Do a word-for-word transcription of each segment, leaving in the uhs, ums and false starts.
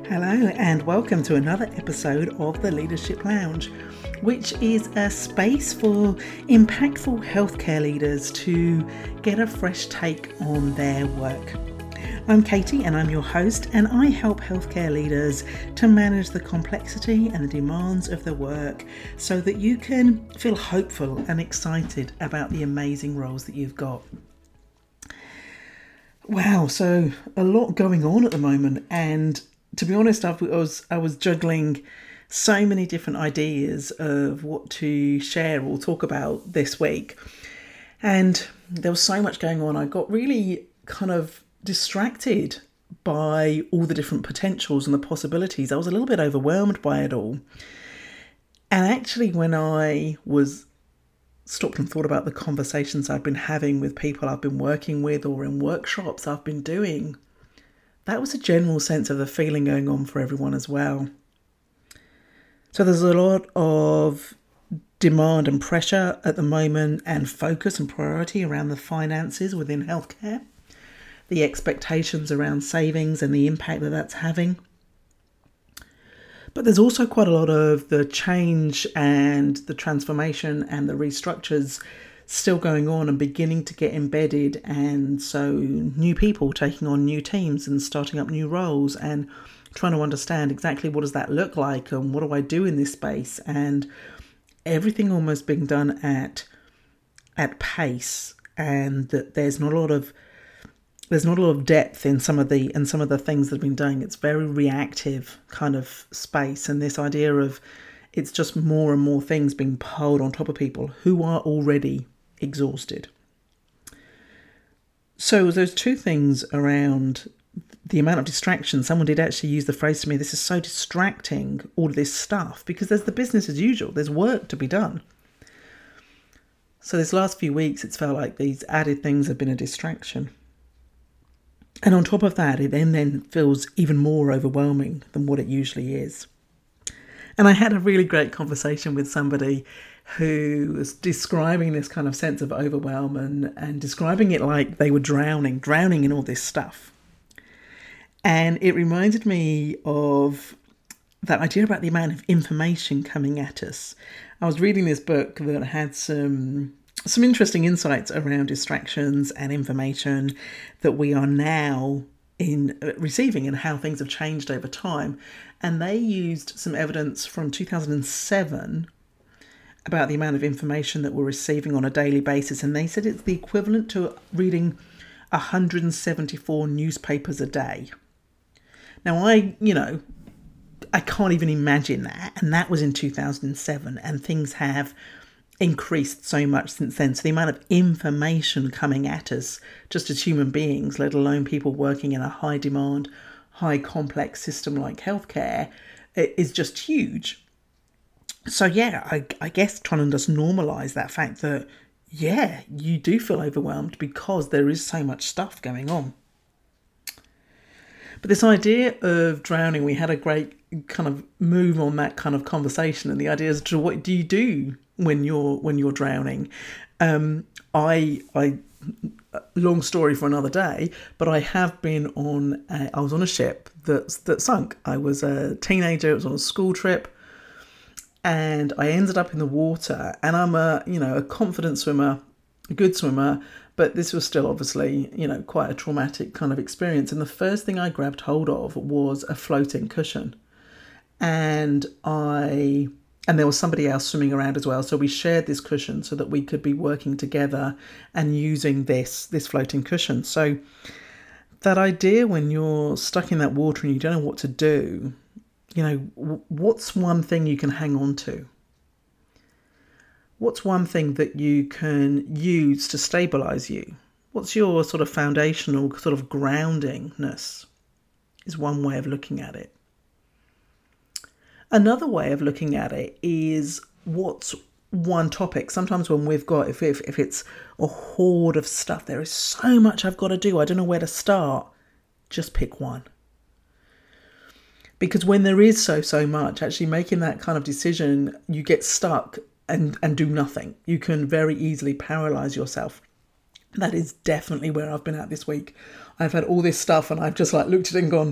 Hello and welcome to another episode of the Leadership Lounge, which is a space for impactful healthcare leaders to get a fresh take on their work. I'm Katie and I'm your host, and I help healthcare leaders to manage the complexity and the demands of their work so that you can feel hopeful and excited about the amazing roles that you've got. Wow, so a lot going on at the moment, and to be honest, I was I was juggling so many different ideas of what to share or talk about this week. And there was so much going on. I got really kind of distracted by all the different potentials and the possibilities. I was a little bit overwhelmed by it all. And actually, when I was stopped and thought about the conversations I've been having with people I've been working with or in workshops I've been doing, that was a general sense of the feeling going on for everyone as well. So there's a lot of demand and pressure at the moment, and focus and priority around the finances within healthcare, the expectations around savings and the impact that that's having. But there's also quite a lot of the change and the transformation and the restructures still going on and beginning to get embedded, and so new people taking on new teams and starting up new roles and trying to understand exactly what does that look like and what do I do in this space, and everything almost being done at at pace, and that there's not a lot of there's not a lot of depth in some of the in some of the things that have been done. It's very reactive kind of space, and this idea of it's just more and more things being piled on top of people who are already exhausted. So there's two things around the amount of distraction. Someone did actually use the phrase to me, this is so distracting, all of this stuff, because there's the business as usual. There's work to be done. So this last few weeks, it's felt like these added things have been a distraction. And on top of that, it then, then feels even more overwhelming than what it usually is. And I had a really great conversation with somebody who was describing this kind of sense of overwhelm and, and describing it like they were drowning, drowning in all this stuff. And it reminded me of that idea about the amount of information coming at us. I was reading this book that had some some interesting insights around distractions and information that we are now in uh, receiving and how things have changed over time. And they used some evidence from two thousand seven about the amount of information that we're receiving on a daily basis. And they said it's the equivalent to reading one hundred seventy-four newspapers a day. Now, I, you know, I can't even imagine that. And that was in two thousand seven. And things have increased so much since then. So the amount of information coming at us just as human beings, let alone people working in a high demand, high complex system like healthcare, is just huge. So yeah, I, I guess trying to just normalise that fact that, yeah, you do feel overwhelmed because there is so much stuff going on. But this idea of drowning, we had a great kind of move on that kind of conversation, and the idea is, to what do you do when you're when you're drowning? Um, I I long story for another day, but I have been on. A, I was on a ship that that sunk. I was a teenager. It was on a school trip, and I ended up in the water. And I'm a you know a confident swimmer, a good swimmer. But this was still obviously, you know, quite a traumatic kind of experience. And the first thing I grabbed hold of was a floating cushion. And I, and there was somebody else swimming around as well. So we shared this cushion so that we could be working together and using this, this floating cushion. So that idea when you're stuck in that water and you don't know what to do, you know, what's one thing you can hang on to? What's one thing that you can use to stabilise you? What's your sort of foundational sort of groundingness is one way of looking at it. Another way of looking at it is what's one topic. Sometimes when we've got, if, if, if it's a hoard of stuff, there is so much I've got to do, I don't know where to start, just pick one. Because when there is so, so much, actually making that kind of decision, you get stuck and and do nothing. You can very easily paralyze yourself. That is definitely where I've been at this week. I've had all this stuff and I've just like looked at it and gone,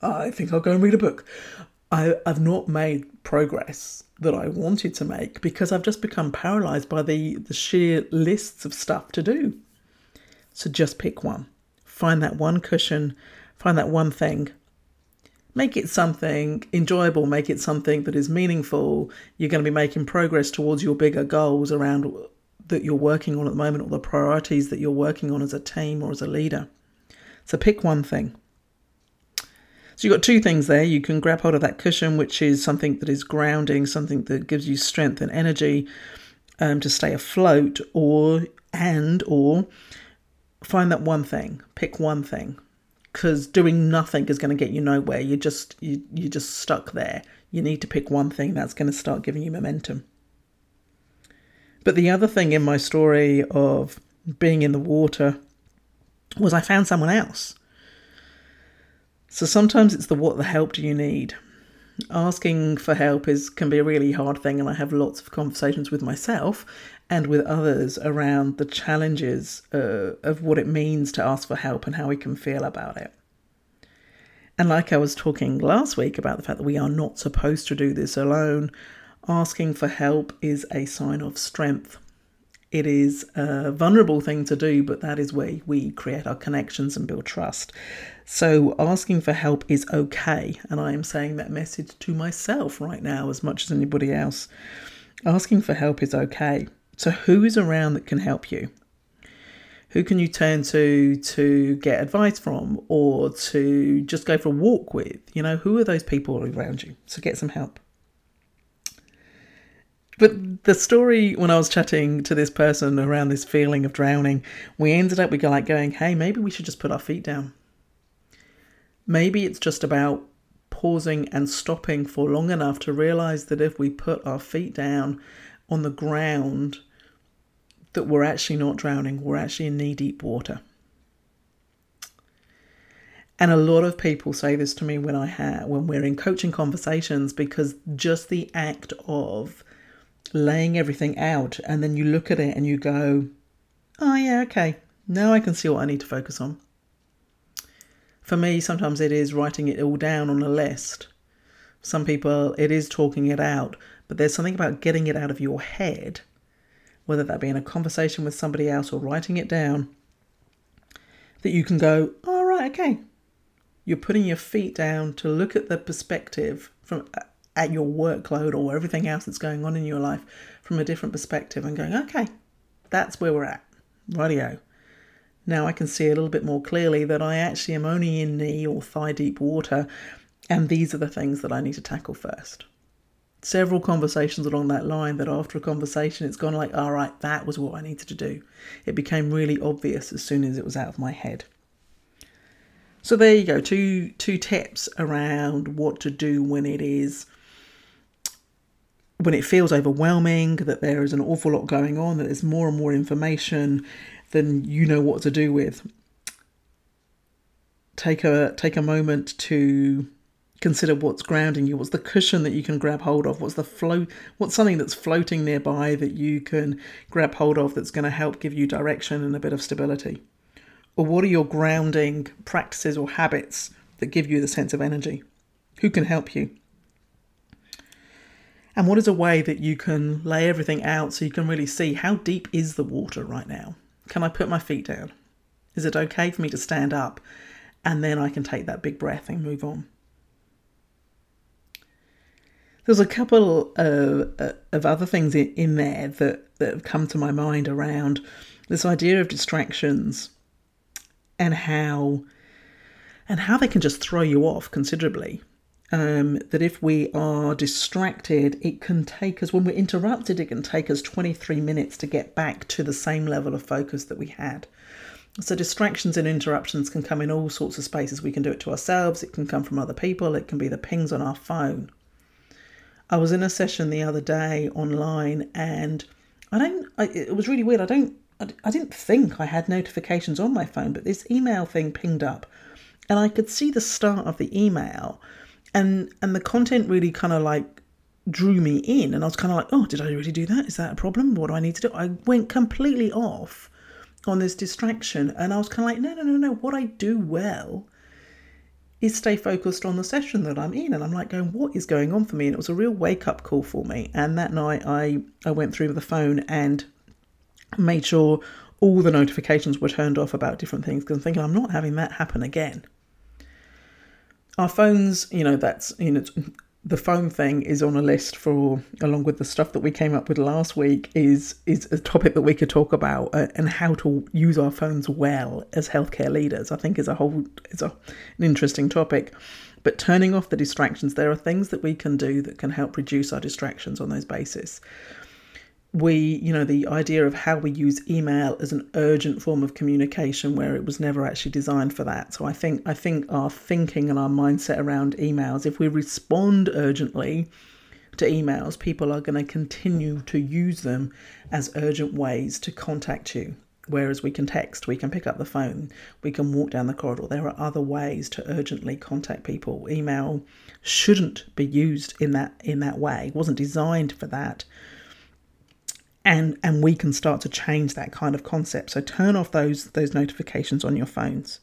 I think I'll go and read a book. I, I've not made progress that I wanted to make because I've just become paralysed by the, the sheer lists of stuff to do. So just pick one. Find that one cushion, find that one thing. Make it something enjoyable, make it something that is meaningful. You're going to be making progress towards your bigger goals around that you're working on at the moment, or the priorities that you're working on as a team or as a leader. So pick one thing. So you've got two things there. You can grab hold of that cushion, which is something that is grounding, something that gives you strength and energy um, to stay afloat, or and or find that one thing. Pick one thing, because doing nothing is going to get you nowhere. You just you you're just stuck there. You need to pick one thing that's going to start giving you momentum. But the other thing in my story of being in the water was I found someone else. So sometimes it's the what the help do you need. Asking for help is can be a really hard thing, and I have lots of conversations with myself and with others around the challenges uh, of what it means to ask for help and how we can feel about it. And like I was talking last week about the fact that we are not supposed to do this alone, asking for help is a sign of strength. It is a vulnerable thing to do, but that is where we create our connections and build trust. So asking for help is okay. And I am saying that message to myself right now as much as anybody else. Asking for help is okay. So who is around that can help you? Who can you turn to to get advice from, or to just go for a walk with? You know, who are those people around you? So get some help. But the story, when I was chatting to this person around this feeling of drowning, we ended up, we go like going, hey, maybe we should just put our feet down. Maybe it's just about pausing and stopping for long enough to realise that if we put our feet down on the ground, that we're actually not drowning, we're actually in knee-deep water. And a lot of people say this to me when I have, when we're in coaching conversations, because just the act of laying everything out, and then you look at it and you go, oh yeah, okay, now I can see what I need to focus on. For me, sometimes it is writing it all down on a list. Some people, it is talking it out, but there's something about getting it out of your head, whether that be in a conversation with somebody else or writing it down, that you can go, all right, okay. You're putting your feet down to look at the perspective from at your workload or everything else that's going on in your life from a different perspective, and going, okay, that's where we're at. Rightio. Now I can see a little bit more clearly that I actually am only in knee or thigh deep water, and these are the things that I need to tackle first. Several conversations along that line, that after a conversation it's gone like, all right, that was what I needed to do. It became really obvious as soon as it was out of my head. So there you go, two two tips around what to do when it is when it feels overwhelming, that there is an awful lot going on, that there's more and more information than you know what to do with. Take a take a moment to consider what's grounding you. What's the cushion that you can grab hold of? What's the float? What's something that's floating nearby that you can grab hold of that's going to help give you direction and a bit of stability? Or what are your grounding practices or habits that give you the sense of energy? Who can help you? And what is a way that you can lay everything out so you can really see how deep is the water right now? Can I put my feet down? Is it okay for me to stand up? And then I can take that big breath and move on. There's a couple of, of other things in there that, that have come to my mind around this idea of distractions and how and how they can just throw you off considerably. Um, that if we are distracted, it can take us, when we're interrupted, it can take us twenty-three minutes to get back to the same level of focus that we had. So distractions and interruptions can come in all sorts of spaces. We can do it to ourselves. It can come from other people. It can be the pings on our phone. I was in a session the other day online, and I don't, I, it was really weird. I don't, I, I didn't think I had notifications on my phone, but this email thing pinged up, and I could see the start of the email. And and the content really kind of like drew me in, and I was kind of like, oh, did I really do that? Is that a problem? What do I need to do? I went completely off on this distraction, and I was kind of like, no, no, no, no. What I do well is stay focused on the session that I'm in. And I'm like going, what is going on for me? And it was a real wake up call for me. And that night I, I went through the phone and made sure all the notifications were turned off about different things, because I'm thinking I'm not having that happen again. Our phones, you know, that's, you know, the phone thing is on a list for, along with the stuff that we came up with last week, is is a topic that we could talk about, uh, and how to use our phones well as healthcare leaders. I think is a whole is a, an interesting topic. But turning off the distractions, there are things that we can do that can help reduce our distractions on those bases. We, you know, the idea of how we use email as an urgent form of communication where it was never actually designed for that. So I think I think our thinking and our mindset around emails, if we respond urgently to emails, people are going to continue to use them as urgent ways to contact you. Whereas we can text, we can pick up the phone, we can walk down the corridor. There are other ways to urgently contact people. Email shouldn't be used in that in that way. It wasn't designed for that. And and we can start to change that kind of concept. So turn off those those notifications on your phones.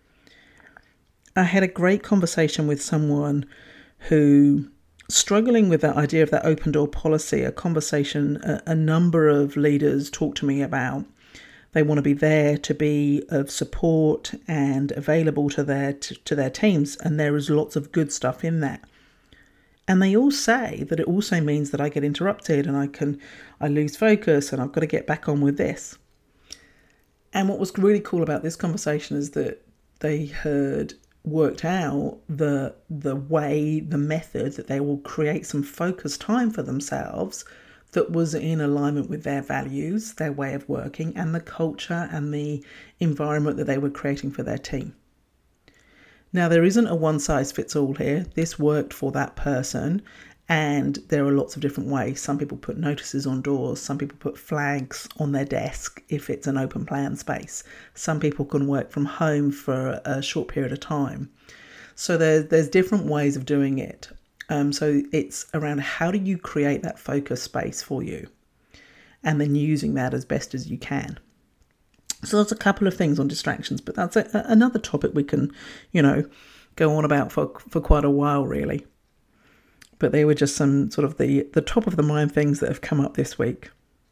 I had a great conversation with someone who, struggling with that idea of that open door policy, a conversation a, a number of leaders talked to me about. They want to be there to be of support and available to their to, to their teams, and there is lots of good stuff in that. And they all say that it also means that I get interrupted and I can, I lose focus and I've got to get back on with this. And what was really cool about this conversation is that they had worked out the the way, the method that they will create some focus time for themselves that was in alignment with their values, their way of working, and the culture and the environment that they were creating for their team. Now, there isn't a one-size-fits-all here. This worked for that person, and there are lots of different ways. Some people put notices on doors. Some people put flags on their desk if it's an open plan space. Some people can work from home for a short period of time. So there, there's different ways of doing it. Um, so it's around how do you create that focus space for you, and then using that as best as you can. So there's a couple of things on distractions, but that's a, another topic we can, you know, go on about for, for quite a while, really. But they were just some sort of the, the top of the mind things that have come up this week.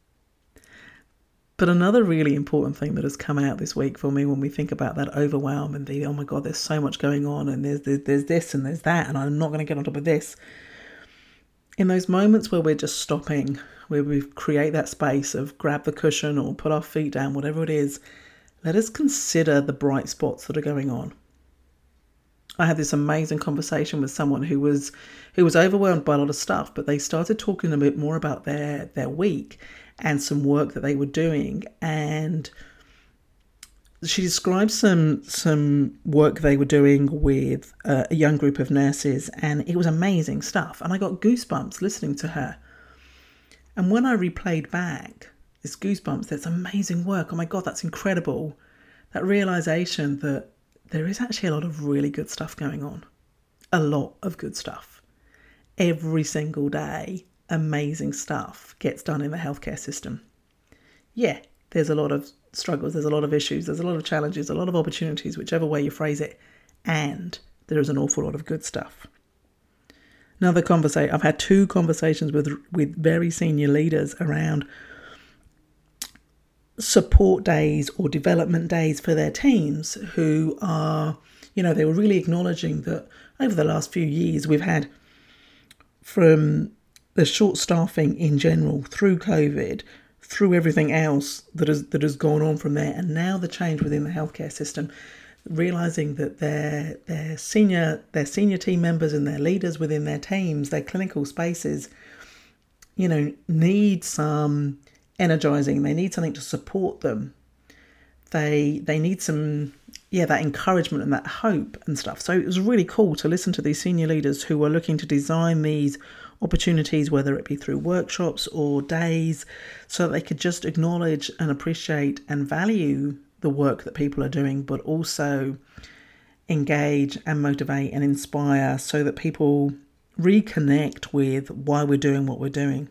But another really important thing that has come out this week for me when we think about that overwhelm and the, oh my God, there's so much going on and there's, there's, there's this and there's that and I'm not going to get on top of this. In those moments where we're just stopping, where we create that space of grab the cushion or put our feet down, whatever it is, let us consider the bright spots that are going on. I had this amazing conversation with someone who was who was overwhelmed by a lot of stuff, but they started talking a bit more about their, their week and some work that they were doing. And she described some some work they were doing with uh, a young group of nurses, and it was amazing stuff. And I got goosebumps listening to her. And when I replayed back this goosebumps, that's amazing work. Oh my God, that's incredible. That realization that there is actually a lot of really good stuff going on. A lot of good stuff. Every single day, amazing stuff gets done in the healthcare system. Yeah, there's a lot of struggles, there's a lot of issues, there's a lot of challenges, a lot of opportunities, whichever way you phrase it. And there is an awful lot of good stuff. Another conversation, I've had two conversations with with very senior leaders around support days or development days for their teams who are, you know, they were really acknowledging that over the last few years we've had, from the short staffing in general through COVID, through everything else that has that has gone on from there, and now the change within the healthcare system, realizing that their their senior their senior team members and their leaders within their teams, their clinical spaces, you know, need some energizing. They need something to support them. They they need some yeah that encouragement and that hope and stuff. So it was really cool to listen to these senior leaders who were looking to design these opportunities, whether it be through workshops or days, so that they could just acknowledge and appreciate and value the work that people are doing, but also engage and motivate and inspire so that people reconnect with why we're doing what we're doing.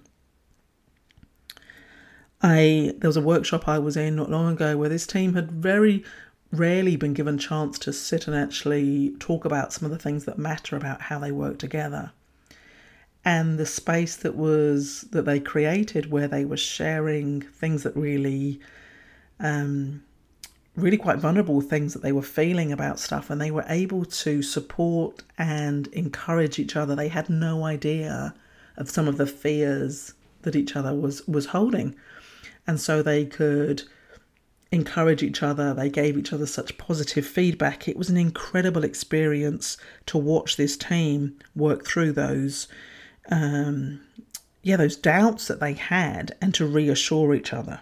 I there was a workshop I was in not long ago where this team had very rarely been given chance to sit and actually talk about some of the things that matter about how they work together. And the space that was that they created, where they were sharing things that really, um, really quite vulnerable things that they were feeling about stuff, and they were able to support and encourage each other. They had no idea of some of the fears that each other was was holding, and so they could encourage each other. They gave each other such positive feedback. It was an incredible experience to watch this team work through those um yeah those doubts that they had, and to reassure each other.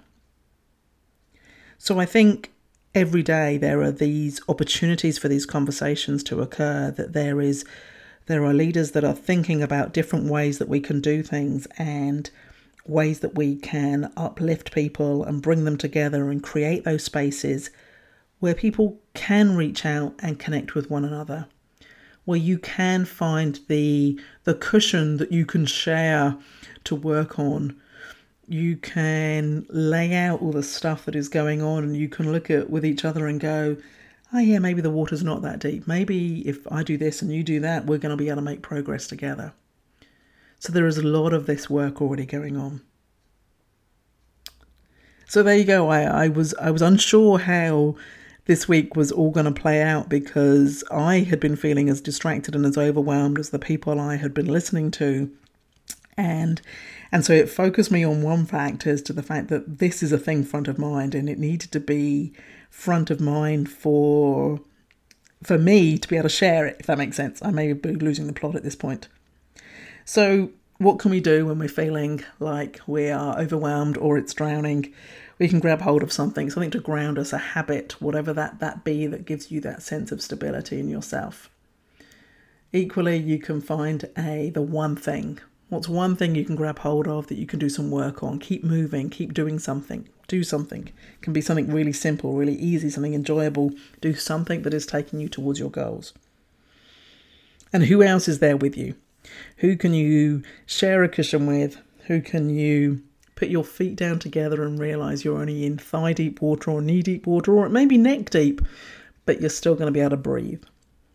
So I think every day there are these opportunities for these conversations to occur, that there is there are leaders that are thinking about different ways that we can do things, and ways that we can uplift people and bring them together and create those spaces where people can reach out and connect with one another, where you can find the the cushion that you can share to work on. You can lay out all the stuff that is going on, and you can look at with each other and go, oh yeah, maybe the water's not that deep. Maybe if I do this and you do that, we're going to be able to make progress together. So there is a lot of this work already going on. So there you go. I, I was I was unsure how this week was all going to play out, because I had been feeling as distracted and as overwhelmed as the people I had been listening to. And and so it focused me on one fact, as to the fact that this is a thing front of mind, and it needed to be front of mind for for me to be able to share it, if that makes sense. I may be losing the plot at this point. So what can we do when we're feeling like we are overwhelmed or it's drowning? We can grab hold of something, something to ground us, a habit, whatever that, that be, that gives you that sense of stability in yourself. Equally, you can find a the one thing. What's one thing you can grab hold of that you can do some work on? Keep moving, keep doing something. Do something. It can be something really simple, really easy, something enjoyable. Do something that is taking you towards your goals. And who else is there with you? Who can you share a cushion with? Who can you put your feet down together and realise you're only in thigh deep water or knee deep water, or it may be neck deep, but you're still going to be able to breathe.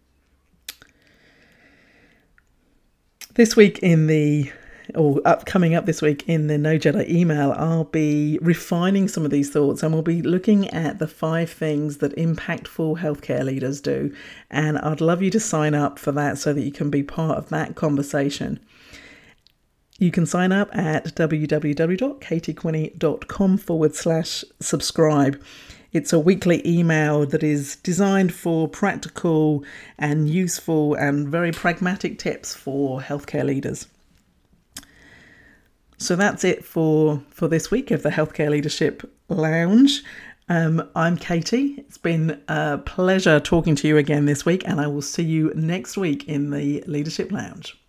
This week in the, or up coming up this week in the No Jedi email, I'll be refining some of these thoughts, and we'll be looking at the five things that impactful healthcare leaders do. And I'd love you to sign up for that so that you can be part of that conversation. You can sign up at www.katiequinney.com forward slash subscribe. It's a weekly email that is designed for practical and useful and very pragmatic tips for healthcare leaders. So that's it for, for this week of the Healthcare Leadership Lounge. Um, I'm Katie. It's been a pleasure talking to you again this week, and I will see you next week in the Leadership Lounge.